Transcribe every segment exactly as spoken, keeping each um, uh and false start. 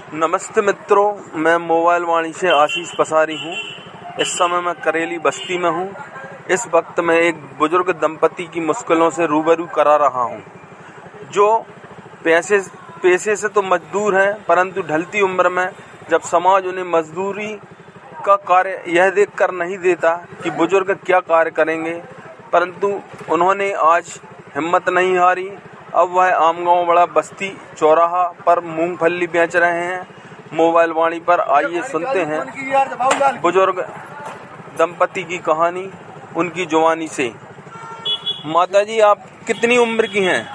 नमस्ते मित्रों, मैं मोबाइल वाणी से आशीष पसारी हूँ। इस समय मैं करेली बस्ती में हूँ। इस वक्त मैं एक बुजुर्ग दंपति की मुश्किलों से रूबरू करा रहा हूँ, जो पैसे पैसे से तो मजदूर हैं, परंतु ढलती उम्र में जब समाज उन्हें मजदूरी का कार्य यह देखकर नहीं देता कि बुजुर्ग क्या कार्य करेंगे, परंतु उन्होंने आज हिम्मत नहीं हारी। अब वह आमगांव बड़ा बस्ती चौराहा पर मूंगफली बेच रहे हैं। मोबाइल वाणी पर आइए सुनते हैं बुजुर्ग दंपति की कहानी उनकी जवानी से। माता जी, आप कितनी उम्र की हैं?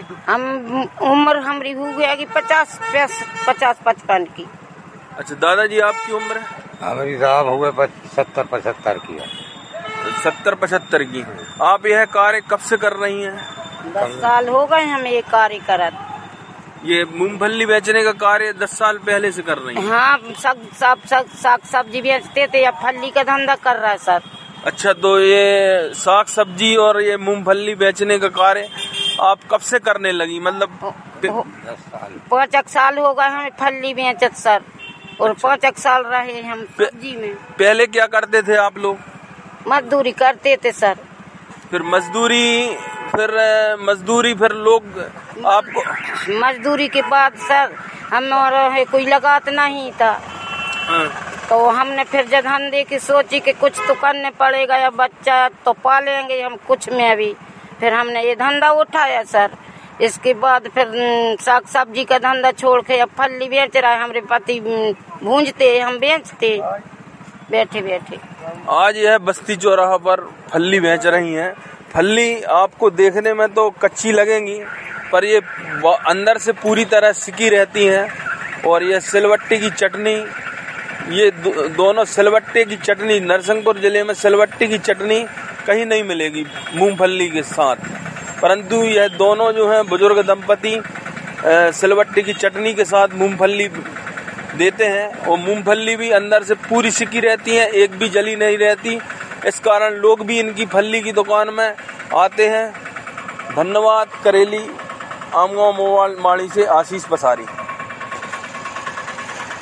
हम उम्र हमारी हो गया कि पचास पचास पचपन की। अच्छा, दादाजी आपकी उम्र? हमारी साहब हुए सत्तर पचहत्तर की है। सत्तर पचहत्तर की। आप यह कार्य कब से कर रही हैं? दस साल हो गए हमें ये कार्य करत। ये मूंगफली बेचने का कार्य दस साल पहले से कर रही हैं? हाँ, सब सब सब साग सब्जी बेचते थे, या फली का धंधा कर रहा है सर। अच्छा, तो ये साग सब्जी और ये मूंगफली बेचने का कार्य आप कब से करने लगी? मतलब दस साल पाँच एक साल हो गए हमें फली बेचत सर, और अच्छा। पाँच एक साल रहे हम सब्जी में। पहले क्या करते थे आप लोग? मजदूरी करते थे सर। फिर मजदूरी फिर मजदूरी फिर लोग आपको मजदूरी के बाद सर हमारा कोई लगात नहीं था। हाँ। तो हमने फिर जब धंधे की सोची कि कुछ तो करने पड़ेगा, या बच्चा तो पालेंगे हम कुछ में। अभी फिर हमने ये धंधा उठाया सर। इसके बाद फिर साग सब्जी का धंधा छोड़ के अब फली बेच रहा है। हमारे पति भूंजते, हम बेचते बैठे बैठे। आज यह बस्ती चौराहा पर फली बेच रही हैं। फली आपको देखने में तो कच्ची लगेंगी, पर ये अंदर से पूरी तरह सिकी रहती हैं। और ये सिलवट्टे की चटनी, ये दो, दोनों सिलवट्टे की चटनी, नरसिंहपुर जिले में सिलवट्टे की चटनी कहीं नहीं मिलेगी मूंगफली के साथ, परंतु यह दोनों जो हैं बुजुर्ग दंपति सिलवट्टे की चटनी के साथ मूंगफली देते हैं। और मूंगफली भी अंदर से पूरी सिकी रहती है, एक भी जली नहीं रहती। इस कारण लोग भी इनकी फली की दुकान में आते हैं। धन्यवाद। करेली आमगांव मोबाइल वाणी से आशीष पसारी।